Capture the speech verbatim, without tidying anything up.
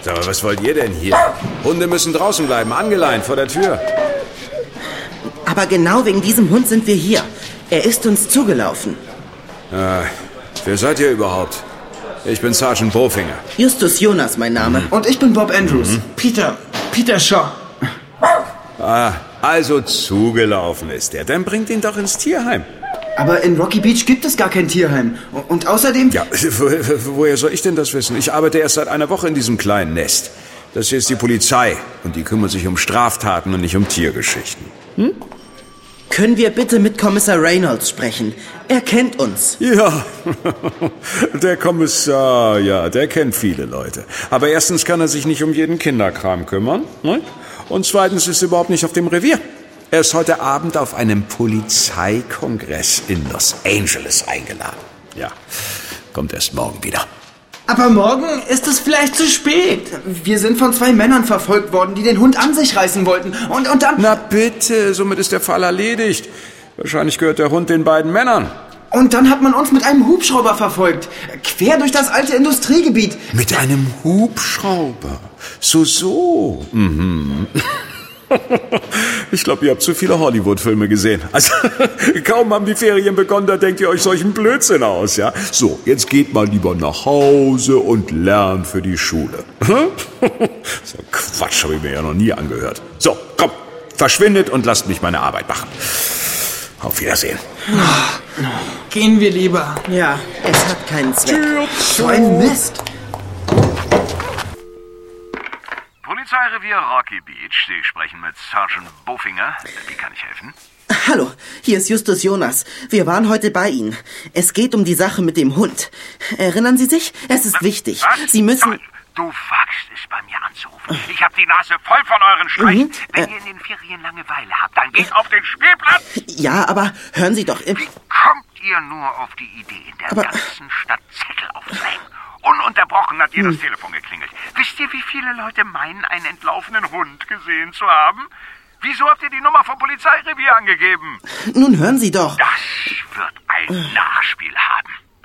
Sag mal, was wollt ihr denn hier? Hunde müssen draußen bleiben, angeleint vor der Tür. Aber genau wegen diesem Hund sind wir hier. Er ist uns zugelaufen. Äh, wer seid ihr überhaupt? Ich bin Sergeant Bofinger. Justus Jonas, mein Name. Mhm. Und ich bin Bob Andrews. Mhm. Peter, Peter Shaw. Ah, also zugelaufen ist er. Dann bringt ihn doch ins Tierheim. Aber in Rocky Beach gibt es gar kein Tierheim. Und außerdem... Ja, wo, woher soll ich denn das wissen? Ich arbeite erst seit einer Woche in diesem kleinen Nest. Das hier ist die Polizei. Und die kümmert sich um Straftaten und nicht um Tiergeschichten. Hm? Können wir bitte mit Kommissar Reynolds sprechen? Er kennt uns. Ja, der Kommissar, ja, der kennt viele Leute. Aber erstens kann er sich nicht um jeden Kinderkram kümmern. Ne? Und zweitens ist er überhaupt nicht auf dem Revier. Er ist heute Abend auf einem Polizeikongress in Los Angeles eingeladen. Ja, kommt erst morgen wieder. Aber morgen ist es vielleicht zu spät. Wir sind von zwei Männern verfolgt worden, die den Hund an sich reißen wollten. Und, und dann... Na bitte, somit ist der Fall erledigt. Wahrscheinlich gehört der Hund den beiden Männern. Und dann hat man uns mit einem Hubschrauber verfolgt. Quer durch das alte Industriegebiet. Mit einem Hubschrauber? So, so. Mhm. Ich glaube, ihr habt zu viele Hollywood-Filme gesehen. Also, kaum haben die Ferien begonnen, da denkt ihr euch solchen Blödsinn aus, ja? So, jetzt geht mal lieber nach Hause und lernt für die Schule. So Quatsch habe ich mir ja noch nie angehört. So, komm, verschwindet und lasst mich meine Arbeit machen. Auf Wiedersehen. Gehen wir lieber. Ja, es hat keinen Zweck. So ein Mist. Polizeirevier Rocky Beach. Sie sprechen mit Sergeant Bofinger. Wie kann ich helfen? Hallo, hier ist Justus Jonas. Wir waren heute bei Ihnen. Es geht um die Sache mit dem Hund. Erinnern Sie sich? Es ist wichtig. Was? Sie müssen... Du wagst es, bei mir anzurufen. Ich habe die Nase voll von euren Streichen. Mhm. Wenn Äh, ihr in den Ferien Langeweile habt, dann geht auf den Spielplatz. Ja, aber hören Sie doch... äh, Wie kommt ihr nur auf die Idee, in der Aber- ganzen Stadt Zettel aufzuhängen? Ununterbrochen hat jedes Hm. Telefon geklingelt. Wisst ihr, wie viele Leute meinen, einen entlaufenen Hund gesehen zu haben? Wieso habt ihr die Nummer vom Polizeirevier angegeben? Nun hören Sie doch. Das wird ein Nachspiel haben.